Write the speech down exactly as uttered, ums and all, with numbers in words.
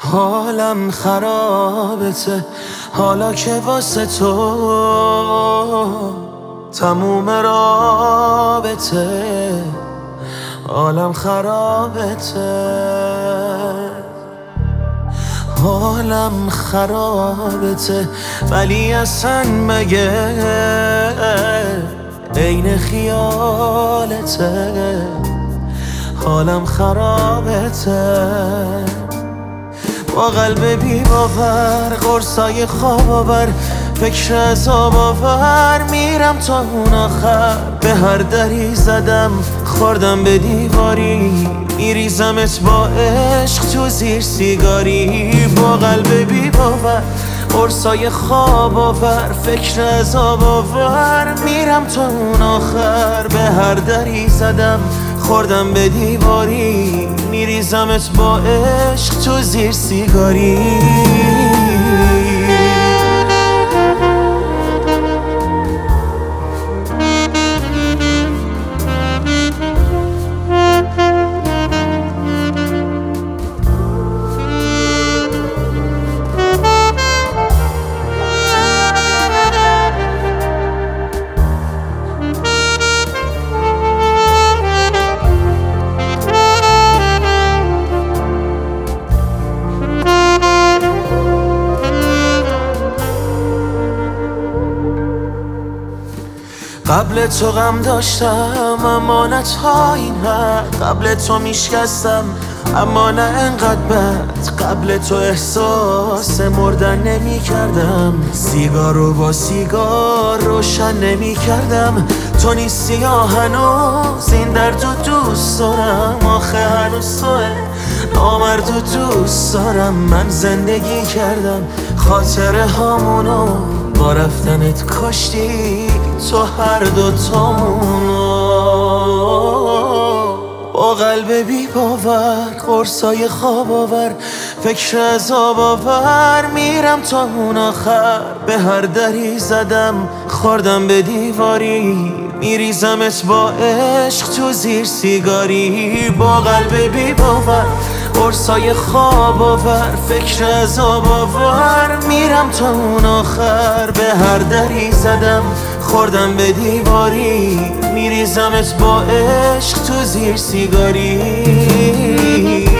حالم خرابته حالا که واسه تو تموم رابطه. حالم خرابته حالم خرابته ولی اصلا مگه عین خیالته. حالم خرابته با قلب بی باور قرصای خواب آور فکر عذاب آور میرم تا اون آخر. به هر دری زدم خوردم به دیواری میریزمت با عشق تو زیر سیگاری. با قلب بی باور قرصای خواب آور فکر عذاب آور میرم تا اون آخر. به هر دری زدم خوردم به دیواری میریزمت با عشق تو زیر سیگاری. قبل تو غم داشتم اما نه تا این حد. قبل تو میشکستم اما نه انقدر بد. قبل تو احساس مردن نمی کردم سیگار رو با سیگار روشن نمی کردم. تو نیستی یا هنوز این درد رو دوست دارم. آخه هنوز توه نامرد و دوست دارم. من زندگی کردم خاطره هامونو با رفتنت کشتی تو هر دوتامونو. با قلب بی باور قرصای خواب آور فکر عذاب آور میرم تا اون آخر. به هر دری زدم خوردم به دیواری میریزمت با عشق تو زیر سیگاری. با قلب بی باور قرصای خواب آور فکر عذاب آور میرم تا اون آخر. به هر دری زدم خوردم به دیواری میریزمت با عشق تو زیر سیگاری.